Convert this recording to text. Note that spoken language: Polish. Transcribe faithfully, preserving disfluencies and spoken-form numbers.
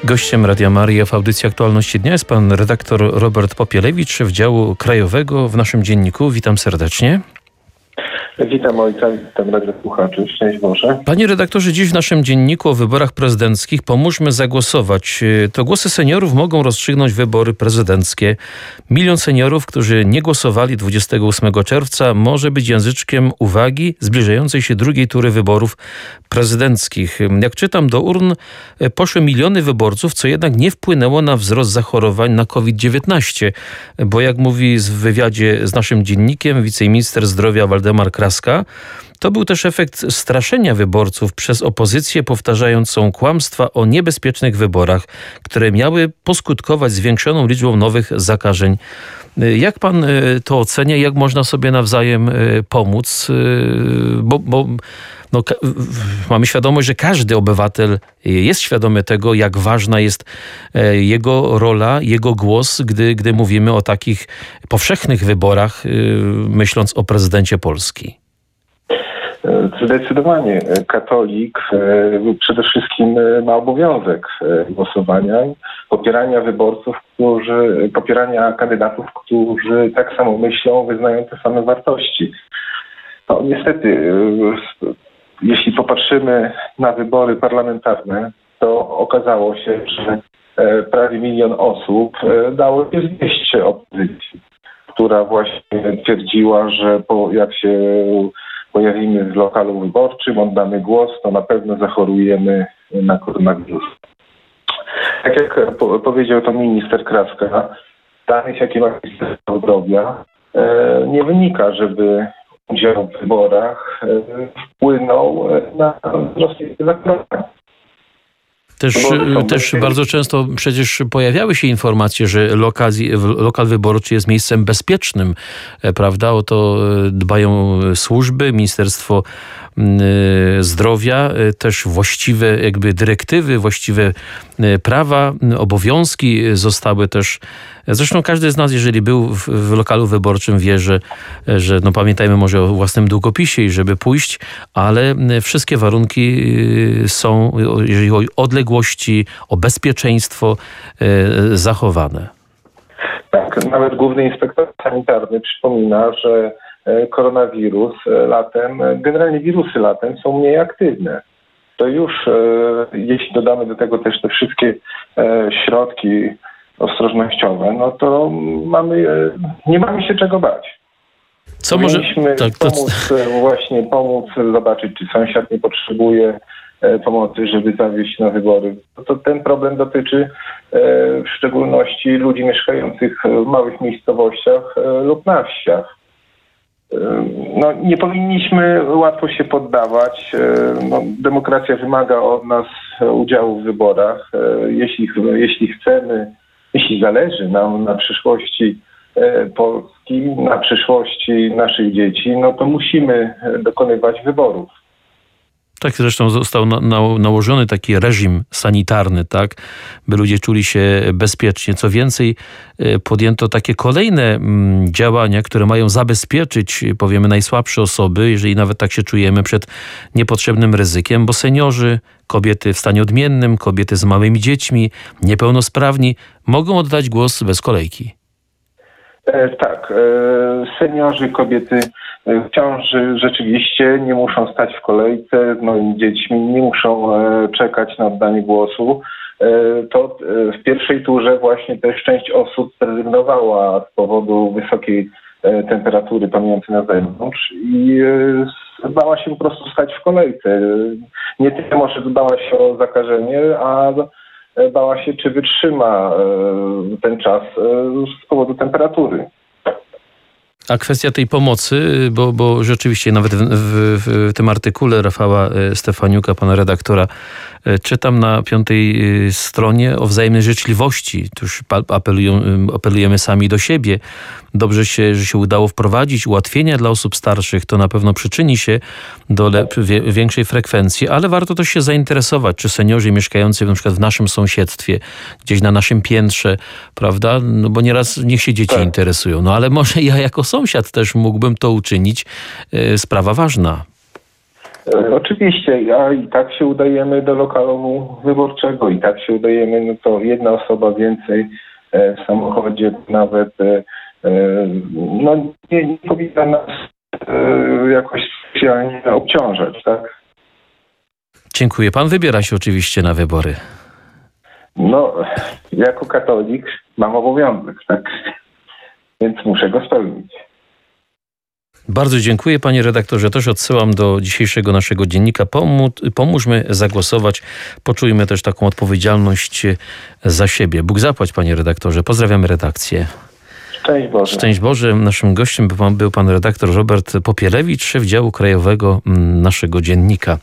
Gościem Radia Maryja w audycji Aktualności Dnia jest pan redaktor Robert Popielewicz, szef działu krajowego w naszym dzienniku. Witam serdecznie. Witam ojca, witam radiosłuchaczy. Szczęść Boże. Panie redaktorze, dziś w naszym dzienniku o wyborach prezydenckich Pomóżmy zagłosować. To głosy seniorów mogą rozstrzygnąć wybory prezydenckie. Milion seniorów, którzy nie głosowali dwudziestego ósmego czerwca, może być języczkiem uwagi zbliżającej się drugiej tury wyborów prezydenckich. Jak czytam, do urn poszły miliony wyborców, co jednak nie wpłynęło na wzrost zachorowań na COVID dziewiętnaście, bo jak mówi w wywiadzie z naszym dziennikiem wiceminister zdrowia Waldemar Kraska, to był też efekt straszenia wyborców przez opozycję powtarzającą kłamstwa o niebezpiecznych wyborach, które miały poskutkować zwiększoną liczbą nowych zakażeń. Jak pan to ocenia? Jak można sobie nawzajem pomóc? Bo, bo no, mamy świadomość, że każdy obywatel jest świadomy tego, jak ważna jest jego rola, jego głos, gdy, gdy mówimy o takich powszechnych wyborach, myśląc o prezydencie Polski. Zdecydowanie. Katolik przede wszystkim ma obowiązek głosowania, popierania wyborców, którzy, popierania kandydatów, którzy tak samo myślą, wyznają te same wartości. No, niestety, jeśli popatrzymy na wybory parlamentarne, to okazało się, że prawie milion osób dało się zwieść opozycji, która właśnie twierdziła, że po, jak się pojawimy w lokalu wyborczym, oddamy głos, to na pewno zachorujemy na koronawirusa. Tak jak po, powiedział to minister Kraska, danych, jakie ma Ministerstwo Zdrowia, e, nie wynika, żeby udział w wyborach e, wpłynął na wzrost zachorowań. Też, też bardzo często przecież pojawiały się informacje, że lokal, lokal wyborczy jest miejscem bezpiecznym, prawda? O to dbają służby, Ministerstwo Zdrowia, też właściwe jakby dyrektywy, właściwe prawa, obowiązki zostały też. Zresztą każdy z nas, jeżeli był w, w lokalu wyborczym, wie, że, że no pamiętajmy może o własnym długopisie i żeby pójść, ale wszystkie warunki są, jeżeli chodzi o odległości, o bezpieczeństwo, zachowane. Tak, nawet główny inspektor sanitarny przypomina, że koronawirus latem, generalnie wirusy latem są mniej aktywne. To już, jeśli dodamy do tego też te wszystkie środki ostrożnościowe, no to mamy, nie mamy się czego bać. Co może tak, to... pomóc, właśnie pomóc, zobaczyć, czy sąsiad nie potrzebuje pomocy, żeby zawieźć na wybory. To, to ten problem dotyczy w szczególności ludzi mieszkających w małych miejscowościach lub na wsiach. No, nie powinniśmy łatwo się poddawać. No, demokracja wymaga od nas udziału w wyborach. Jeśli, jeśli chcemy, jeśli zależy nam na przyszłości Polski, na przyszłości naszych dzieci, no to musimy dokonywać wyborów. Tak, zresztą został na, na, nałożony taki reżim sanitarny, tak, by ludzie czuli się bezpiecznie. Co więcej, podjęto takie kolejne mm, działania, które mają zabezpieczyć, powiemy, najsłabsze osoby, jeżeli nawet tak się czujemy, przed niepotrzebnym ryzykiem, bo seniorzy, kobiety w stanie odmiennym, kobiety z małymi dziećmi, niepełnosprawni mogą oddać głos bez kolejki. E, tak, e, seniorzy, kobiety w ciąży rzeczywiście nie muszą stać w kolejce z małymi dziećmi, nie muszą e, czekać na oddanie głosu. E, to e, w pierwszej turze właśnie też część osób zrezygnowała z powodu wysokiej e, temperatury panującej na zewnątrz i e, bała się po prostu stać w kolejce. Nie tyle może bała się o zakażenie, a bała się, czy wytrzyma ten czas z powodu temperatury. A kwestia tej pomocy, bo, bo rzeczywiście nawet w, w, w tym artykule Rafała Stefaniuka, pana redaktora, czytam na piątej stronie o wzajemnej życzliwości. Tu już apelują, apelujemy sami do siebie. Dobrze się, że się udało wprowadzić ułatwienia dla osób starszych. To na pewno przyczyni się do lep- wie- większej frekwencji, ale warto też się zainteresować, czy seniorzy mieszkający na przykład w naszym sąsiedztwie, gdzieś na naszym piętrze, prawda? No bo nieraz niech się dzieci tak interesują. No ale może ja jako sąsiad też mógłbym to uczynić. Sprawa ważna. E, Oczywiście, a i tak się udajemy do lokalu wyborczego, i tak się udajemy, no to jedna osoba więcej e, w samochodzie nawet e, e, no nie, nie powinna nas e, jakoś specjalnie obciążać, tak? Dziękuję. Pan wybiera się oczywiście na wybory. No, jako katolik mam obowiązek, tak? Więc muszę go spełnić. Bardzo dziękuję, panie redaktorze. Też odsyłam do dzisiejszego naszego dziennika. Pomó- pomóżmy zagłosować. Poczujmy też taką odpowiedzialność za siebie. Bóg zapłać, panie redaktorze. Pozdrawiamy redakcję. Szczęść Boże. Szczęść Boże. Naszym gościem był pan, był pan redaktor Robert Popielewicz, szef działu krajowego naszego dziennika.